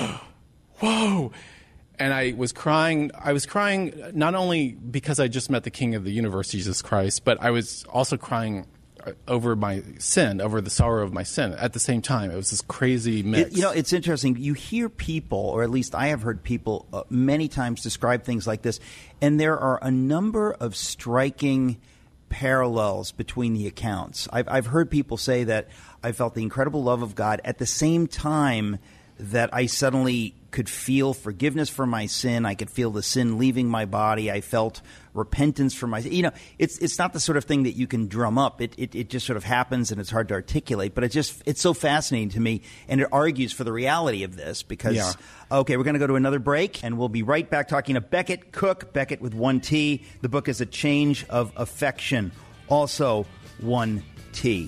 whoa. And I was crying. I was crying not only because I just met the King of the universe, Jesus Christ, but I was also crying over my sin, over the sorrow of my sin at the same time. It was this crazy mix. It, you know, it's interesting. You hear people, or at least I have heard people uh, many times describe things like this, and there are a number of striking parallels between the accounts. I've, I've heard people say that I felt the incredible love of God at the same time that I suddenly could feel forgiveness for my sin. I could feel the sin leaving my body. I felt repentance for my sin. You know, it's it's not the sort of thing that you can drum up. It, it it just sort of happens and it's hard to articulate. But it just it's so fascinating to me, and it argues for the reality of this because, yeah. Okay, we're going to go to another break, and we'll be right back talking to Becket Cook, Becket with one T. The book is A Change of Affection, also one T.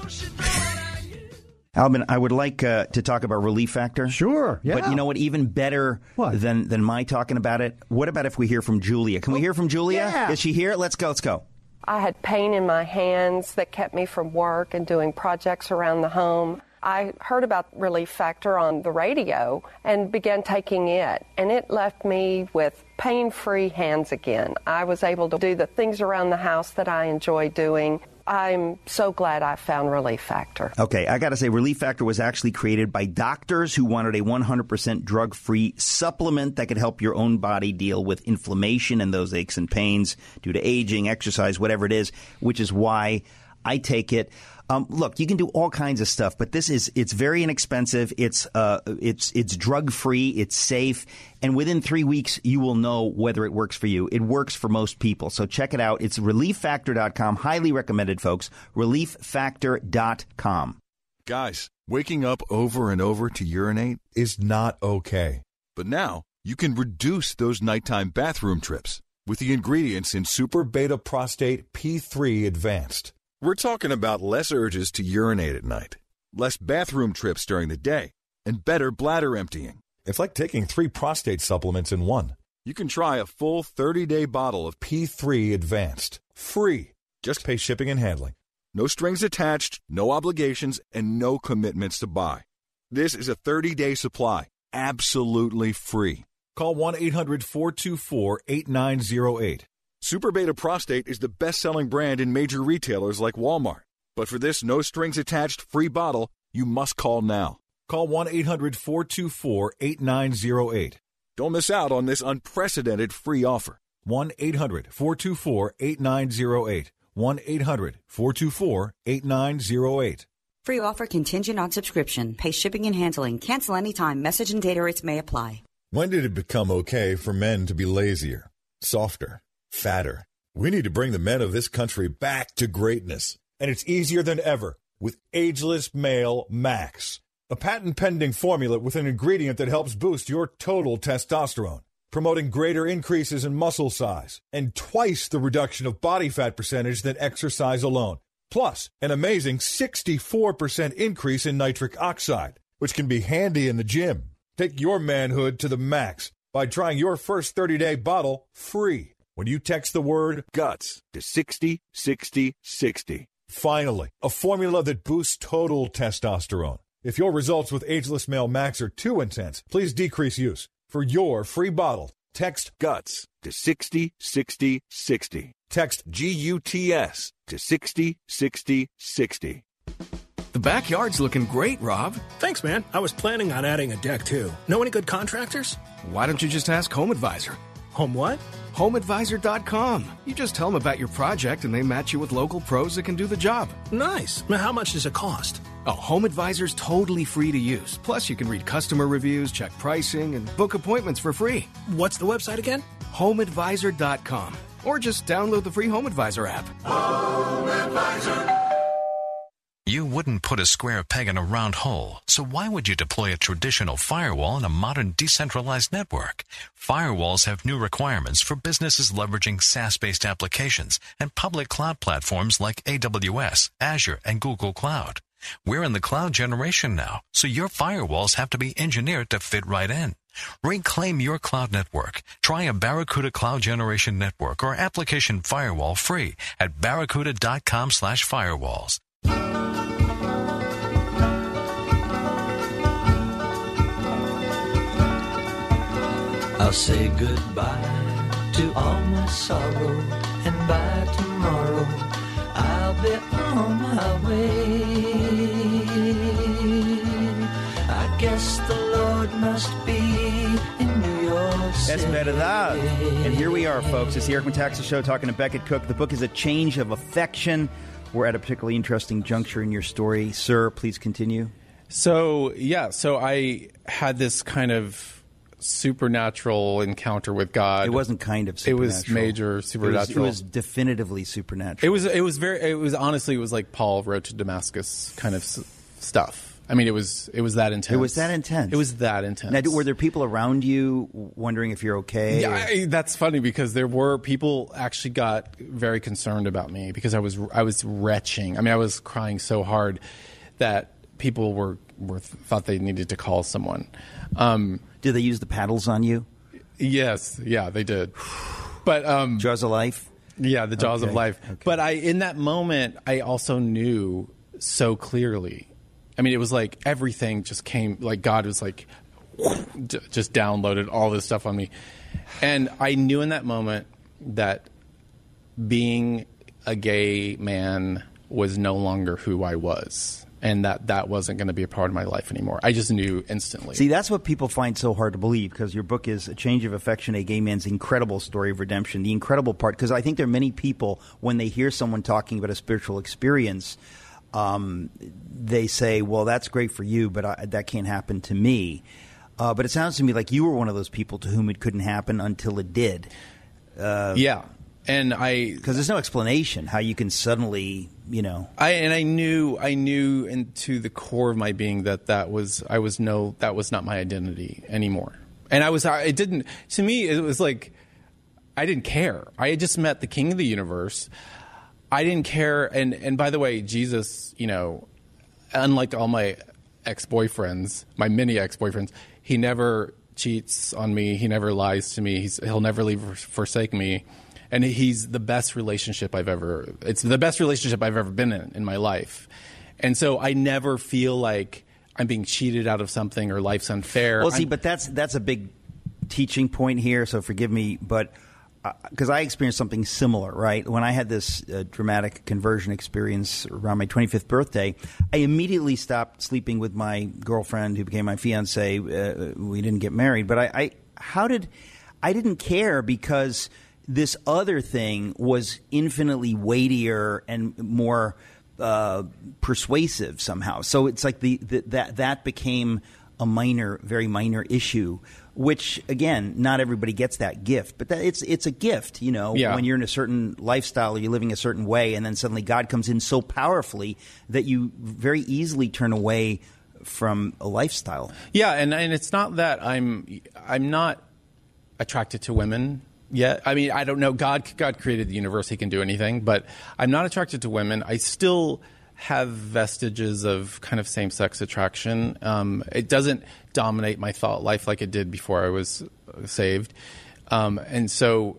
Alvin, I would like uh, to talk about Relief Factor. Sure, yeah. But you know what? Even better what? than than my talking about it, what about if we hear from Julia? Can we hear from Julia? Yeah. Is she here? Let's go, let's go. I had pain in my hands that kept me from work and doing projects around the home. I heard about Relief Factor on the radio and began taking it, and it left me with pain-free hands again. I was able to do the things around the house that I enjoy doing. I'm so glad I found Relief Factor. Okay, I got to say, Relief Factor was actually created by doctors who wanted a one hundred percent drug-free supplement that could help your own body deal with inflammation and those aches and pains due to aging, exercise, whatever it is, which is why I take it. Um, look, you can do all kinds of stuff, but this is, it's very inexpensive. It's, uh, it's, it's drug free. It's safe. And within three weeks, you will know whether it works for you. It works for most people. So check it out. It's relief factor dot com. Highly recommended, folks. relief factor dot com. Guys, waking up over and over to urinate is not okay. But now you can reduce those nighttime bathroom trips with the ingredients in Super Beta Prostate P three Advanced. We're talking about less urges to urinate at night, less bathroom trips during the day, and better bladder emptying. It's like taking three prostate supplements in one. You can try a full thirty-day bottle of P three Advanced, free. Just pay shipping and handling. No strings attached, no obligations, and no commitments to buy. This is a thirty-day supply, absolutely free. Call one eight hundred four two four eight nine zero eight. Super Beta Prostate is the best-selling brand in major retailers like Walmart. But for this no-strings-attached free bottle, you must call now. Call one eight hundred four two four eight nine zero eight. Don't miss out on this unprecedented free offer. one eight hundred four two four eight nine zero eight. one eight hundred four two four eight nine zero eight. Free offer contingent on subscription. Pay shipping and handling. Cancel anytime. Message and data rates may apply. When did it become okay for men to be lazier, softer, fatter? We need to bring the men of this country back to greatness. And it's easier than ever with Ageless Male Max, a patent-pending formula with an ingredient that helps boost your total testosterone, promoting greater increases in muscle size and twice the reduction of body fat percentage than exercise alone. Plus, an amazing sixty-four percent increase in nitric oxide, which can be handy in the gym. Take your manhood to the max by trying your first thirty-day bottle free when you text the word GUTS to sixty sixty sixty. Finally, a formula that boosts total testosterone, If your results with Ageless Male Max are too intense, please decrease use. For your free bottle, text GUTS to sixty sixty sixty. Text G U T S to sixty sixty sixty. The backyard's looking great, Rob. Thanks, man. I was planning on adding a deck, too. Know any good contractors? Why don't you just ask Home Advisor? Home what? home advisor dot com. You just tell them about your project and they match you with local pros that can do the job. Nice. Now, how much does it cost? Oh, Home Advisor's totally free to use. Plus, you can read customer reviews, check pricing, and book appointments for free. What's the website again? home advisor dot com. Or just download the free Home Advisor app. Home Advisor. You wouldn't put a square peg in a round hole, so why would you deploy a traditional firewall in a modern decentralized network? Firewalls have new requirements for businesses leveraging SaaS-based applications and public cloud platforms like A W S, Azure, and Google Cloud. We're in the cloud generation now, so your firewalls have to be engineered to fit right in. Reclaim your cloud network. Try a Barracuda Cloud Generation Network or application firewall free at barracuda dot com slash firewalls. I'll say goodbye to all my sorrow, and by tomorrow I'll be on my way. I guess the Lord must be in New York City. Esperedad. And here we are, folks. It's the Eric Metaxas Show talking to Beckett Cook. The book is A Change of Affection. We're at a particularly interesting juncture in your story. Sir, please continue. So, yeah, so I had this kind of supernatural encounter with God. It wasn't kind of supernatural. It was major supernatural. It was, it was definitively supernatural. It was. It was very. It was honestly. It was like Paul Road to Damascus kind of s- stuff. I mean, it was. It was that intense. It was that intense. It was that intense. Now, were there people around you wondering if you're okay? Yeah, I, that's funny because there were people actually got very concerned about me because I was. I was retching. I mean, I was crying so hard that people were were thought they needed to call someone. Um, Did they use the paddles on you? Yes, yeah, they did. But um, Jaws of Life? Yeah, the Jaws okay. of Life. Okay. But I, in that moment, I also knew so clearly. I mean, it was like everything just came, like God was like, just downloaded all this stuff on me. And I knew in that moment that being a gay man was no longer who I was. And that that wasn't going to be a part of my life anymore. I just knew instantly. See, that's what people find so hard to believe, because your book is A Change of Affection, a gay man's incredible story of redemption. The incredible part, because I think there are many people, when they hear someone talking about a spiritual experience, um, they say, well, that's great for you, but I, that can't happen to me. Uh, but it sounds to me like you were one of those people to whom it couldn't happen until it did. Uh, yeah. And I, because there's no explanation how you can suddenly, you know. I and I knew, I knew into the core of my being that that was, I was no, that was not my identity anymore. And I was, it didn't. To me, it was like, I didn't care. I had just met the King of the universe. I didn't care. And and by the way, Jesus, you know, unlike all my ex-boyfriends, my many ex-boyfriends, he never cheats on me. He never lies to me. He's, he'll never leave or forsake me. And he's the best relationship I've ever, it's the best relationship I've ever been in in my life. And so I never feel like I'm being cheated out of something or life's unfair. Well, see, I'm, but that's that's a big teaching point here, so forgive me, but because uh, I experienced something similar, right? When I had this uh, dramatic conversion experience around my twenty-fifth birthday, I immediately stopped sleeping with my girlfriend who became my fiance. Uh, we didn't get married, but I, I how did I didn't care because this other thing was infinitely weightier and more uh, persuasive somehow. So it's like the, the that that became a minor, very minor issue. Which again, not everybody gets that gift, but that, it's it's a gift, you know. Yeah. When you're in a certain lifestyle or you're living a certain way, and then suddenly God comes in so powerfully that you very easily turn away from a lifestyle. Yeah, and and it's not that I'm I'm not attracted to women. Yeah, I mean, I don't know. God, God created the universe; He can do anything. But I'm not attracted to women. I still have vestiges of kind of same-sex attraction. Um, it doesn't dominate my thought life like it did before I was saved, um, and so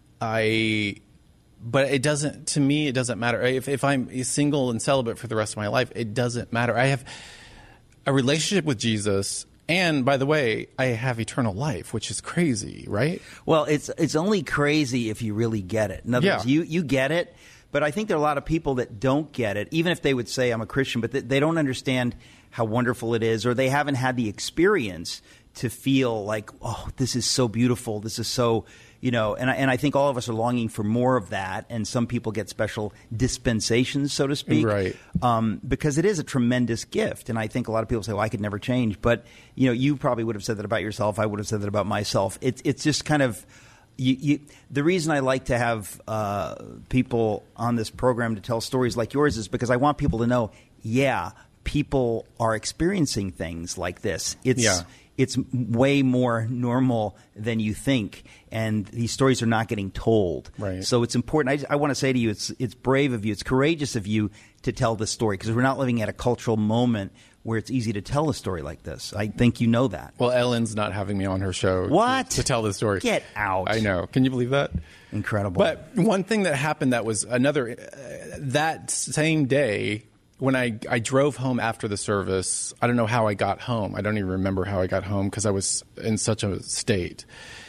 I. But it doesn't. To me, it doesn't matter if if I'm single and celibate for the rest of my life. It doesn't matter. I have a relationship with Jesus. And by the way, I have eternal life, which is crazy, right? Well, it's it's only crazy if you really get it. In other Yeah. words, you, you get it, but I think there are a lot of people that don't get it, even if they would say I'm a Christian, but they, they don't understand how wonderful it is, or they haven't had the experience to feel like, oh, this is so beautiful, this is so, you know, and I, and I think all of us are longing for more of that, and some people get special dispensations, so to speak, Right. um, because it is a tremendous gift. And I think a lot of people say, well, I could never change. But, you know, you probably would have said that about yourself. I would have said that about myself. It's it's just kind of you, you, the reason I like to have uh, people on this program to tell stories like yours is because I want people to know, yeah, people are experiencing things like this. It's Yeah. It's way more normal than you think, and these stories are not getting told. Right. So it's important. I, I want to say to you, it's it's brave of you, it's courageous of you to tell this story, because we're not living at a cultural moment where it's easy to tell a story like this. I think you know that. Well, Ellen's not having me on her show What? To, to tell the story. Get out. I know. Can you believe that? Incredible. But one thing that happened that was another, uh, that same day, when I, I drove home after the service, I don't know how I got home. I don't even remember how I got home because I was in such a state.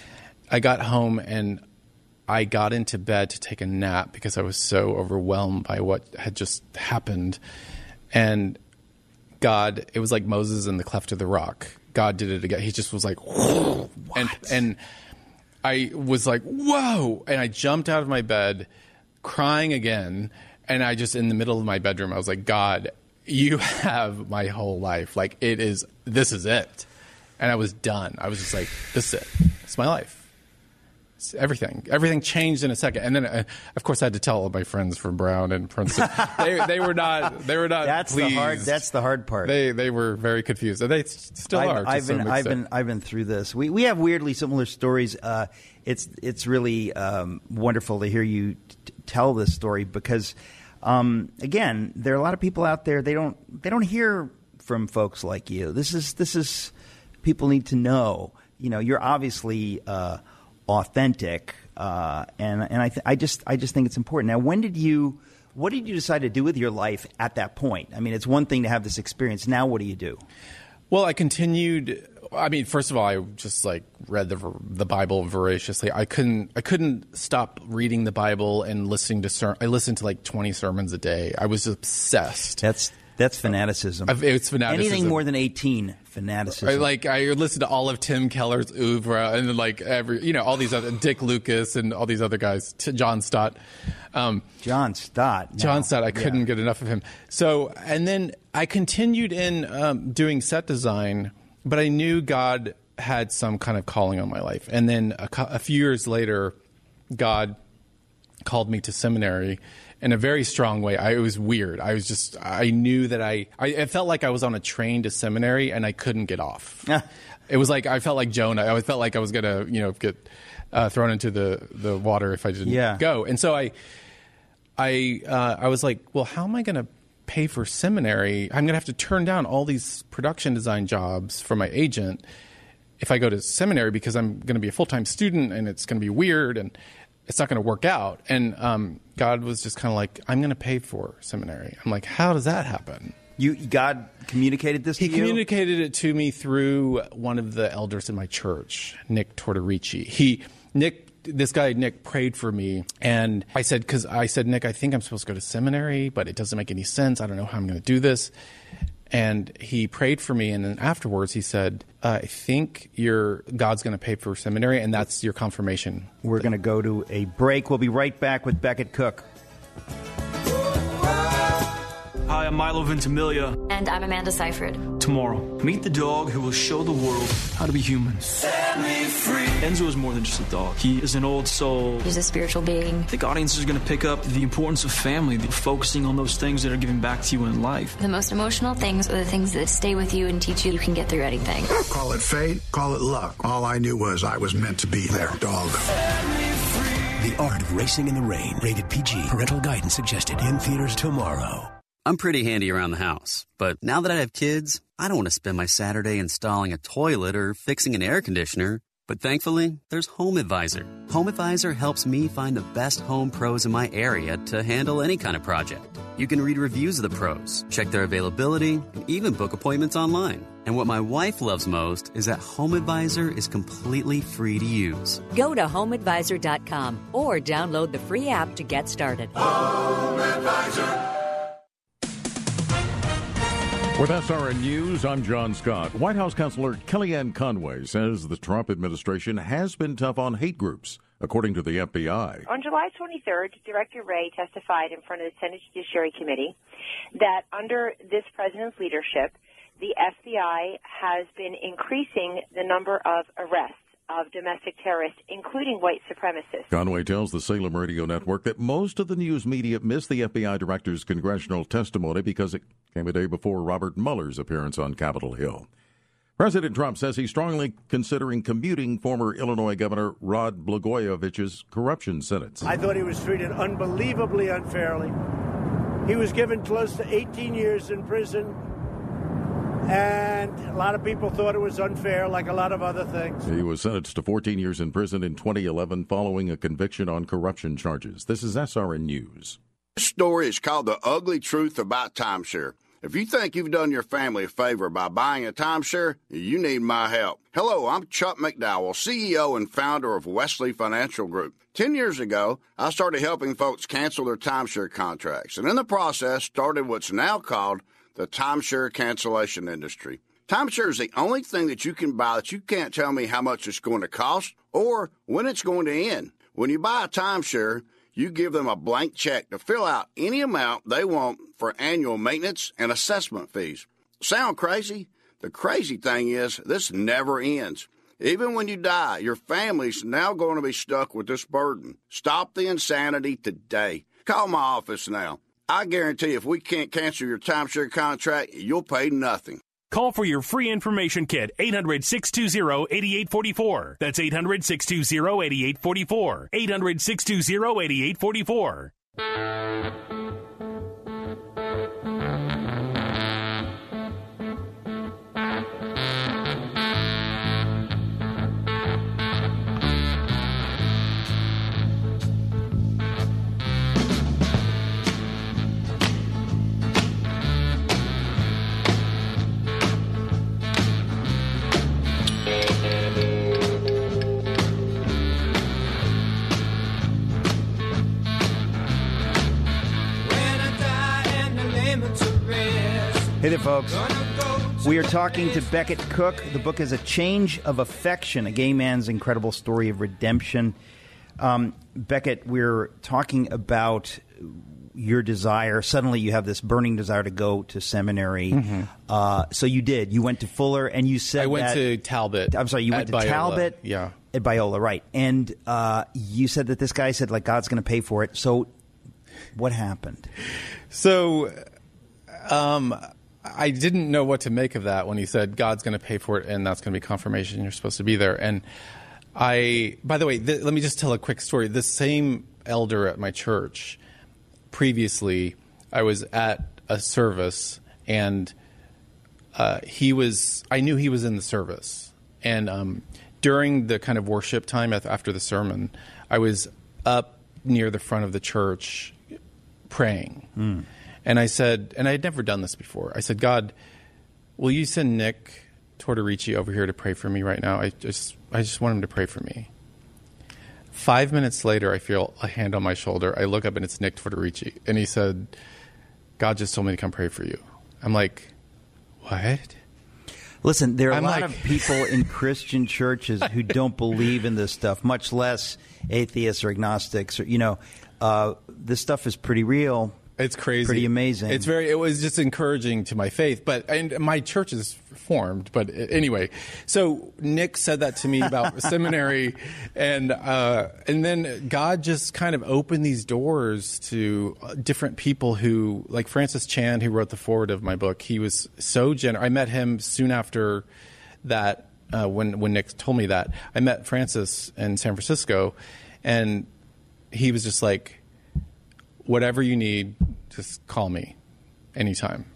I got home and I got into bed to take a nap because I was so overwhelmed by what had just happened. And God, it was like Moses in the cleft of the rock. God did it again. He just was like, whoa. And, and I was like, whoa. And I jumped out of my bed crying again. And I just, in the middle of my bedroom, I was like, God, you have my whole life. Like, it is, this is it. And I was done. I was just like, this is it. It's my life. It's everything. Everything changed in a second. And then, uh, of course, I had to tell all my friends from Brown and Princeton. they, they were not, they were not That's pleased. the hard. That's the hard part. They, they were very confused. And they s- still I've, are. to I've some been, I've extent. been, I've been through this. We we have weirdly similar stories. Uh, it's it's really um, wonderful to hear you t- tell this story because, um, again, there are a lot of people out there. They don't they don't hear from folks like you. This is this is people need to know. You know, you're obviously uh, authentic, uh, and and I th- I just I just think it's important. Now, when did you? What did you decide to do with your life at that point? I mean, it's one thing to have this experience. Now, what do you do? Well, I continued. I mean, first of all, I just like read the the Bible voraciously. I couldn't I couldn't stop reading the Bible and listening to ser- I listened to like twenty sermons a day. I was obsessed. That's that's fanaticism. I've, it's fanaticism. Anything more than eighteen, fanaticism. I, like I listened to all of Tim Keller's oeuvre and then like every you know all these other Dick Lucas and all these other guys. T- John Stott. Um, John Stott. John No. Stott. I couldn't Yeah. get enough of him. So and then I continued in um, doing set design. But I knew God had some kind of calling on my life. And then a, a few years later, God called me to seminary in a very strong way. I, it was weird. I was just, I knew that I, I, it felt like I was on a train to seminary and I couldn't get off. It was like, I felt like Jonah. I felt like I was going to, you know, get uh, thrown into the, the water if I didn't Yeah. go. And so I, I, uh, I was like, well, how am I going to pay for seminary? I'm going to have to turn down all these production design jobs from my agent if I go to seminary because I'm going to be a full-time student and it's going to be weird and it's not going to work out. And um, God was just kind of like, I'm going to pay for seminary. I'm like, how does that happen? You God communicated this He to you? communicated it to me through one of the elders in my church, Nick Tortorici. He, Nick, this guy, Nick, prayed for me. And I said, because I said, Nick, I think I'm supposed to go to seminary, but it doesn't make any sense. I don't know how I'm going to do this. And he prayed for me. And then afterwards, he said, uh, I think your God's going to pay for seminary. And that's your confirmation. We're going to go to a break. We'll be right back with Beckett Cook. Hi, I'm Milo Ventimiglia. And I'm Amanda Seyfried. Tomorrow, meet the dog who will show the world how to be human. Set me free. Enzo is more than just a dog. He is an old soul. He's a spiritual being. I think audiences are going to pick up the importance of family, the focusing on those things that are giving back to you in life. The most emotional things are the things that stay with you and teach you you can get through anything. Call it fate, call it luck. All I knew was I was meant to be their dog. The Art of Racing in the Rain. Rated P G. Parental guidance suggested. In theaters tomorrow. I'm pretty handy around the house, but now that I have kids, I don't want to spend my Saturday installing a toilet or fixing an air conditioner. But thankfully, there's HomeAdvisor. HomeAdvisor helps me find the best home pros in my area to handle any kind of project. You can read reviews of the pros, check their availability, and even book appointments online. And what my wife loves most is that HomeAdvisor is completely free to use. Go to home advisor dot com or download the free app to get started. HomeAdvisor. With S R N News, I'm John Scott. White House Counselor Kellyanne Conway says the Trump administration has been tough on hate groups, according to the F B I. On July twenty-third, Director Wray testified in front of the Senate Judiciary Committee that under this president's leadership, the F B I has been increasing the number of arrests of domestic terrorists, including white supremacists. Conway tells the Salem Radio Network that most of the news media missed the F B I director's congressional testimony because it came a day before Robert Mueller's appearance on Capitol Hill. President Trump says he's strongly considering commuting former Illinois Governor Rod Blagojevich's corruption sentence. I thought he was treated unbelievably unfairly. He was given close to eighteen years in prison. And a lot of people thought it was unfair, like a lot of other things. He was sentenced to fourteen years in prison in twenty eleven following a conviction on corruption charges. This is S R N News. This story is called The Ugly Truth About Timeshare. If you think you've done your family a favor by buying a timeshare, you need my help. Hello, I'm Chuck McDowell, C E O and founder of Wesley Financial Group. Ten years ago, I started helping folks cancel their timeshare contracts, and in the process started what's now called the timeshare cancellation industry. Timeshare is the only thing that you can buy that you can't tell me how much it's going to cost or when it's going to end. When you buy a timeshare, you give them a blank check to fill out any amount they want for annual maintenance and assessment fees. Sound crazy? The crazy thing is this never ends. Even when you die, your family's now going to be stuck with this burden. Stop the insanity today. Call my office now. I guarantee if we can't cancel your timeshare contract, you'll pay nothing. Call for your free information kit, eight hundred, six two zero, eight eight four four. That's eight hundred, six two zero, eight eight four four. eight hundred, six two zero, eight eight four four. Hey there, folks. We are talking to Becket Cook. The book is A Change of Affection, a gay man's incredible story of redemption. Um, Becket, we're talking about your desire. Suddenly you have this burning desire to go to seminary. Mm-hmm. Uh, so you did. You went to Fuller, and you said I went that, to Talbot. I'm sorry, you went to Biola. Talbot yeah. at Biola, right. And uh, you said that this guy said, like, God's going to pay for it. So what happened? So um, I didn't know what to make of that when he said God's going to pay for it, and that's going to be confirmation you're supposed to be there. And I, by the way, th- let me just tell a quick story. This same elder at my church, previously, I was at a service, and uh, he was, I knew he was in the service. And um, during the kind of worship time after the sermon, I was up near the front of the church praying. Mm. And I said, and I had never done this before, I said, God, will you send Nick Tortorici over here to pray for me right now? I just I just want him to pray for me. Five minutes later, I feel a hand on my shoulder. I look up, and it's Nick Tortorici. And he said, God just told me to come pray for you. I'm like, what? Listen, there are I'm a lot like... of people in Christian churches who don't believe in this stuff, much less atheists or agnostics. Or, you know, uh, this stuff is pretty real. It's crazy. Pretty amazing. It's very. It was just encouraging to my faith. But and my church is formed. But anyway, so Nick said that to me about seminary, and uh, and then God just kind of opened these doors to different people who, like Francis Chan, who wrote the foreword of my book. He was so generous. I met him soon after that. Uh, when when Nick told me that, I met Francis in San Francisco, and he was just like, whatever you need, just call me anytime.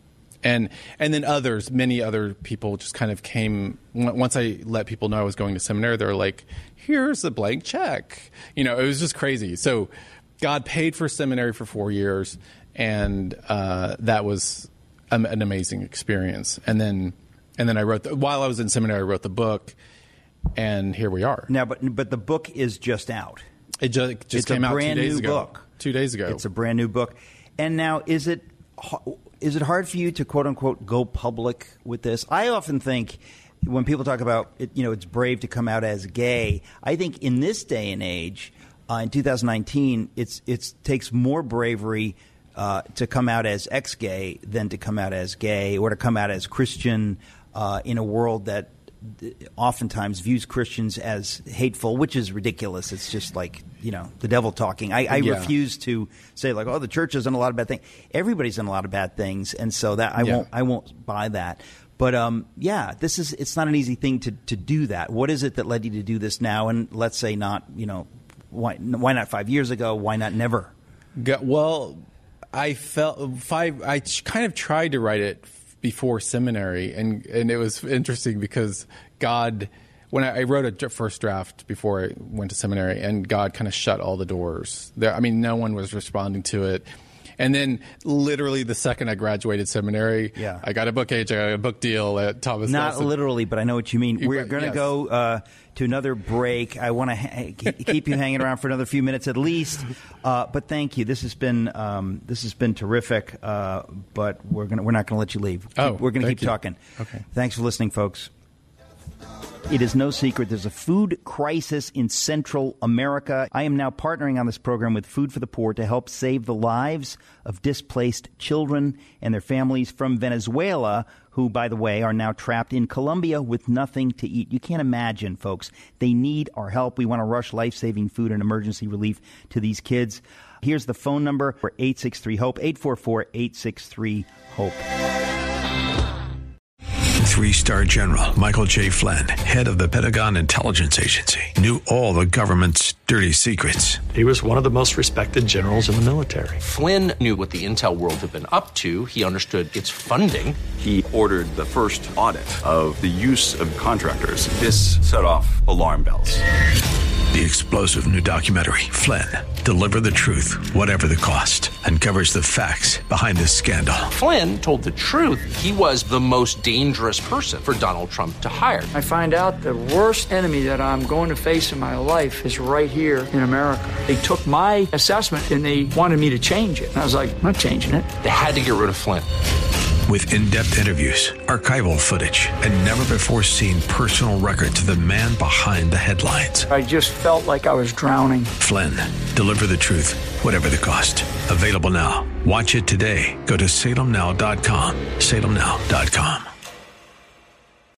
And and then others, many other people just kind of came, once I let people know I was going to seminary, they were like, here's a blank check. You know, it was just crazy. So God paid for seminary for four years, and uh, that was an, an amazing experience. And then and then I wrote, the, while I was in seminary, I wrote the book, and here we are. Now, but but the book is just out. It just, it just it's came a out brand two days new ago. book. Two days ago. It's a brand new book. And now, is it is it hard for you to quote unquote go public with this? I often think when people talk about it, you know, it's brave to come out as gay. I think in this day and age, uh, in two thousand nineteen, it's it's takes more bravery uh, to come out as ex-gay than to come out as gay or to come out as Christian uh, in a world that oftentimes views Christians as hateful, which is ridiculous. It's just like, you know, the devil talking. I, I yeah. refuse to say like, oh, the church has done a lot of bad things. Everybody's done a lot of bad things, and so that I yeah. won't I won't buy that. But um, yeah, this is it's not an easy thing to to do that. What is it that led you to do this now? And let's say not, you know, why why not five years ago? Why not never? Well, I felt five. I kind of tried to write it before seminary, and, and it was interesting because God, when I, I wrote a first draft before I went to seminary, and God kind of shut all the doors. There, I mean, no one was responding to it. And then literally the second I graduated seminary, yeah. I got a book agent, I got a book deal at Thomas Not Nelson. literally, but I know what you mean. We're going to yes. go uh, to another break. I want to ha- keep you hanging around for another few minutes at least. Uh, but thank you. This has been um, this has been terrific. Uh, but we're gonna we're not going to let you leave. Oh, we're going to keep you. talking. Okay. Thanks for listening, folks. It is no secret there's a food crisis in Central America. I am now partnering on this program with Food for the Poor to help save the lives of displaced children and their families from Venezuela, who, by the way, are now trapped in Colombia with nothing to eat. You can't imagine, folks. They need our help. We want to rush life-saving food and emergency relief to these kids. Here's the phone number for eight six three HOPE, eight four four, eight six three, HOPE. Three-star General Michael J. Flynn, head of the Pentagon Intelligence Agency, knew all the government's dirty secrets. He was one of the most respected generals in the military. Flynn knew what the intel world had been up to. He understood its funding. He ordered the first audit of the use of contractors. This set off alarm bells. The explosive new documentary, Flynn, Deliver the Truth, Whatever the Cost, uncovers the facts behind this scandal. Flynn told the truth. He was the most dangerous person for Donald Trump to hire. I find out the worst enemy that I'm going to face in my life is right here in America. They took my assessment and they wanted me to change it. And I was like, I'm not changing it. They had to get rid of Flynn. With in-depth interviews, archival footage, and never-before-seen personal records of the man behind the headlines. I just felt like I was drowning. Flynn, Deliver the Truth, Whatever the Cost. Available now. Watch it today. Go to salem now dot com. salem now dot com.